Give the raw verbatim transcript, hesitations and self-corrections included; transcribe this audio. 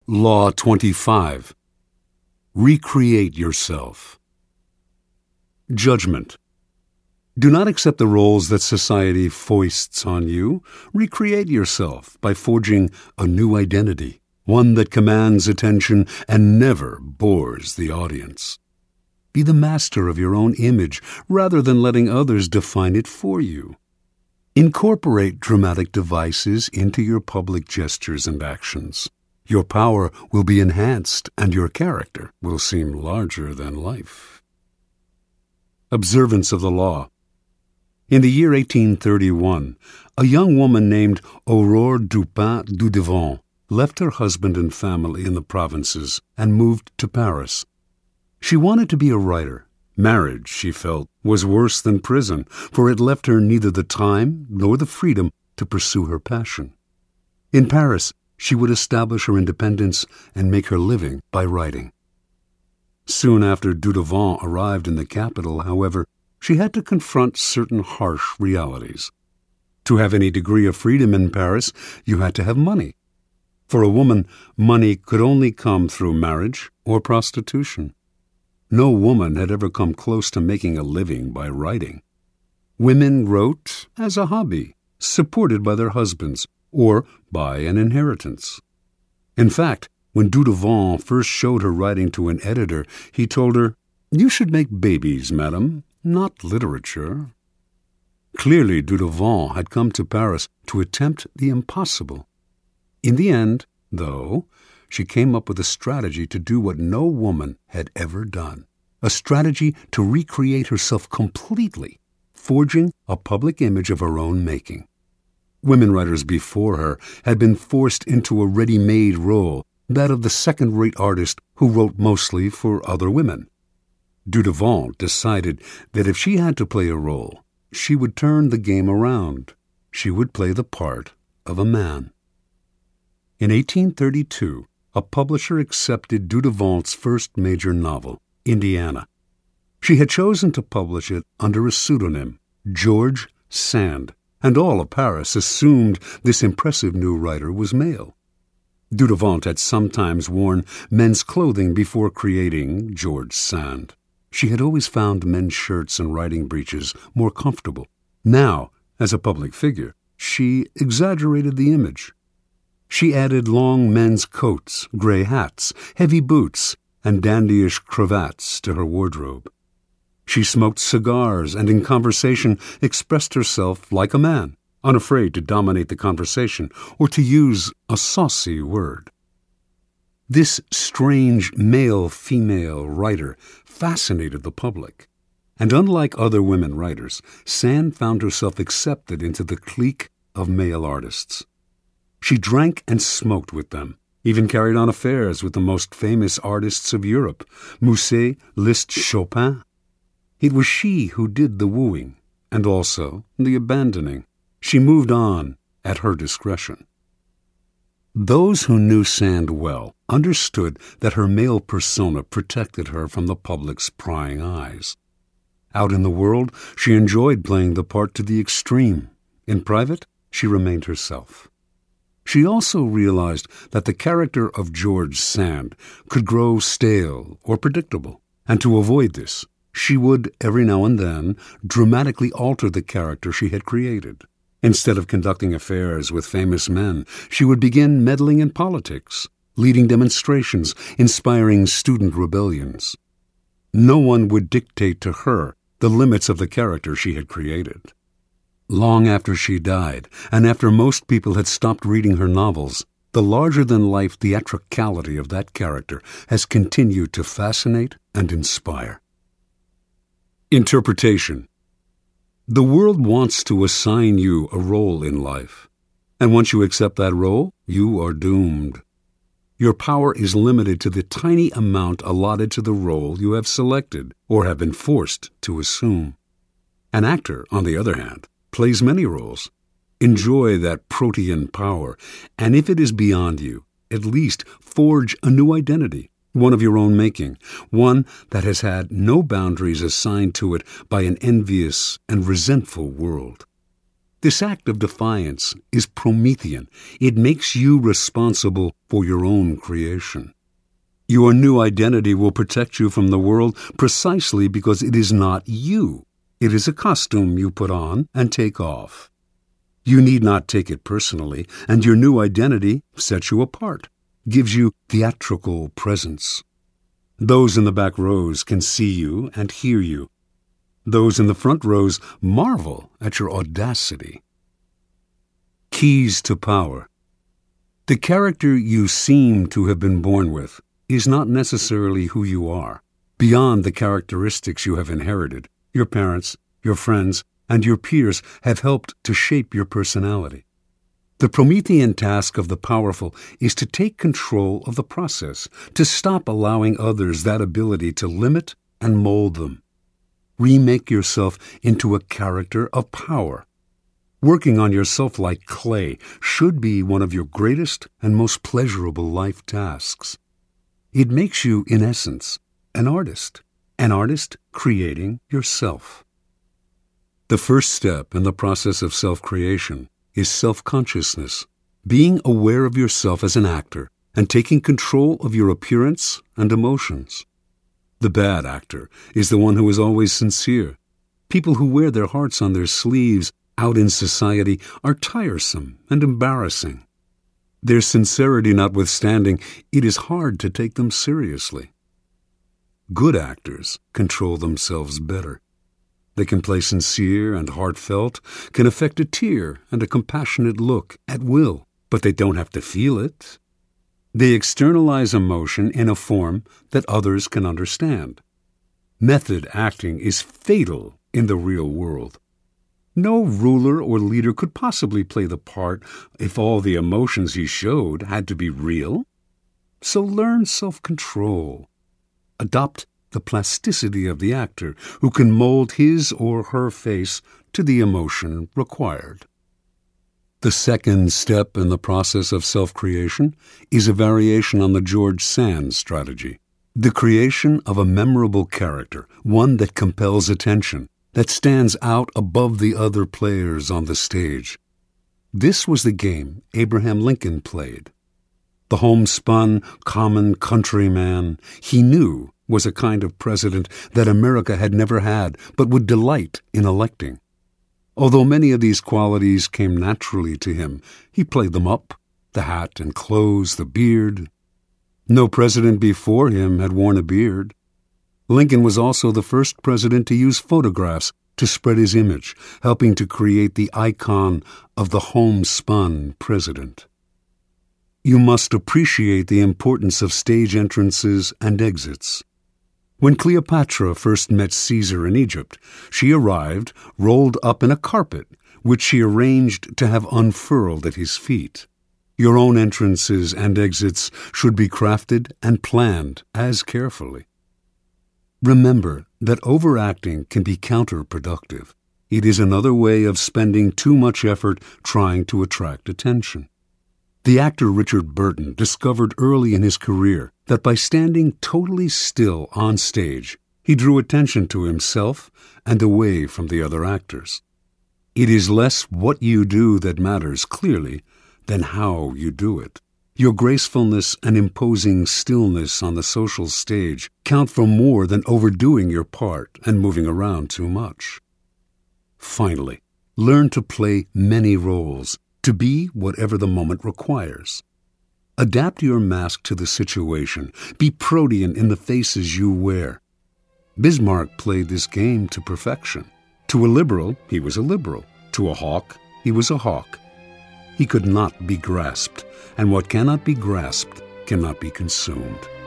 Law twenty-five. Recreate yourself. Judgment. Do not accept the roles that society foists on you. Recreate yourself by forging a new identity, one that commands attention and never bores the audience. Be the master of your own image rather than letting others define it for you. Incorporate dramatic devices into your public gestures and actions. Your power will be enhanced and your character will seem larger than life. Observance of the law. In the year eighteen thirty-one, a young woman named Aurore Dupin Dudevant left her husband and family in the provinces and moved to Paris. She wanted to be a writer. Marriage, she felt, was worse than prison, for it left her neither the time nor the freedom to pursue her passion. In Paris, she would establish her independence and make her living by writing. Soon after Dudevant arrived in the capital, however, she had to confront certain harsh realities. To have any degree of freedom in Paris, you had to have money. For a woman, money could only come through marriage or prostitution. No woman had ever come close to making a living by writing. Women wrote as a hobby, supported by their husbands, or by an inheritance. In fact, when Dudevant first showed her writing to an editor, he told her, "You should make babies, madam, not literature." Clearly, Dudevant had come to Paris to attempt the impossible. In the end, though, she came up with a strategy to do what no woman had ever done, a strategy to recreate herself completely, forging a public image of her own making. Women writers before her had been forced into a ready-made role, that of the second-rate artist who wrote mostly for other women. Dudevant decided that if she had to play a role, she would turn the game around. She would play the part of a man. In eighteen thirty-two, a publisher accepted Dudevant's first major novel, Indiana. She had chosen to publish it under a pseudonym, George Sand, and all of Paris assumed this impressive new writer was male. Dudevant had sometimes worn men's clothing before creating George Sand. She had always found men's shirts and riding breeches more comfortable. Now, as a public figure, she exaggerated the image. She added long men's coats, gray hats, heavy boots, and dandyish cravats to her wardrobe. She smoked cigars and in conversation expressed herself like a man, unafraid to dominate the conversation or to use a saucy word. This strange male-female writer fascinated the public, and unlike other women writers, Sand found herself accepted into the clique of male artists. She drank and smoked with them, even carried on affairs with the most famous artists of Europe, Musset, Liszt, Chopin. It was she who did the wooing, and also the abandoning. She moved on at her discretion. Those who knew Sand well understood that her male persona protected her from the public's prying eyes. Out in the world, she enjoyed playing the part to the extreme. In private, she remained herself. She also realized that the character of George Sand could grow stale or predictable, and to avoid this, she would, every now and then, dramatically alter the character she had created. Instead of conducting affairs with famous men, she would begin meddling in politics, leading demonstrations, inspiring student rebellions. No one would dictate to her the limits of the character she had created. Long after she died, and after most people had stopped reading her novels, the larger-than-life theatricality of that character has continued to fascinate and inspire. Interpretation. The world wants to assign you a role in life, and once you accept that role, you are doomed. Your power is limited to the tiny amount allotted to the role you have selected or have been forced to assume. An actor, on the other hand, plays many roles. Enjoy that protean power, and if it is beyond you, at least forge a new identity, one of your own making, one that has had no boundaries assigned to it by an envious and resentful world. This act of defiance is Promethean. It makes you responsible for your own creation. Your new identity will protect you from the world precisely because it is not you. It is a costume you put on and take off. You need not take it personally, and your new identity sets you apart, gives you theatrical presence. Those in the back rows can see you and hear you. Those in the front rows marvel at your audacity. Keys to power. The character you seem to have been born with is not necessarily who you are. Beyond the characteristics you have inherited, your parents, your friends, and your peers have helped to shape your personality. The Promethean task of the powerful is to take control of the process, to stop allowing others that ability to limit and mold them. Remake yourself into a character of power. Working on yourself like clay should be one of your greatest and most pleasurable life tasks. It makes you, in essence, an artist, an artist creating yourself. The first step in the process of self-creation is self-consciousness, being aware of yourself as an actor and taking control of your appearance and emotions. The bad actor is the one who is always sincere. People who wear their hearts on their sleeves out in society are tiresome and embarrassing. Their sincerity notwithstanding, it is hard to take them seriously. Good actors control themselves better. They can play sincere and heartfelt, can affect a tear and a compassionate look at will, but they don't have to feel it. They externalize emotion in a form that others can understand. Method acting is fatal in the real world. No ruler or leader could possibly play the part if all the emotions he showed had to be real. So learn self-control. Adopt the plasticity of the actor who can mold his or her face to the emotion required. The second step in the process of self-creation is a variation on the George Sand strategy. The creation of a memorable character, one that compels attention, that stands out above the other players on the stage. This was the game Abraham Lincoln played. The homespun, common countryman he knew was a kind of president that America had never had but would delight in electing. Although many of these qualities came naturally to him, he played them up, the hat and clothes, the beard. No president before him had worn a beard. Lincoln was also the first president to use photographs to spread his image, helping to create the icon of the homespun president. You must appreciate the importance of stage entrances and exits. When Cleopatra first met Caesar in Egypt, she arrived rolled up in a carpet, which she arranged to have unfurled at his feet. Your own entrances and exits should be crafted and planned as carefully. Remember that overacting can be counterproductive. It is another way of spending too much effort trying to attract attention. The actor Richard Burton discovered early in his career that by standing totally still on stage, he drew attention to himself and away from the other actors. It is less what you do that matters clearly than how you do it. Your gracefulness and imposing stillness on the social stage count for more than overdoing your part and moving around too much. Finally, learn to play many roles, to be whatever the moment requires. Adapt your mask to the situation. Be Protean in the faces you wear. Bismarck played this game to perfection. To a liberal, he was a liberal. To a hawk, he was a hawk. He could not be grasped, and what cannot be grasped cannot be consumed.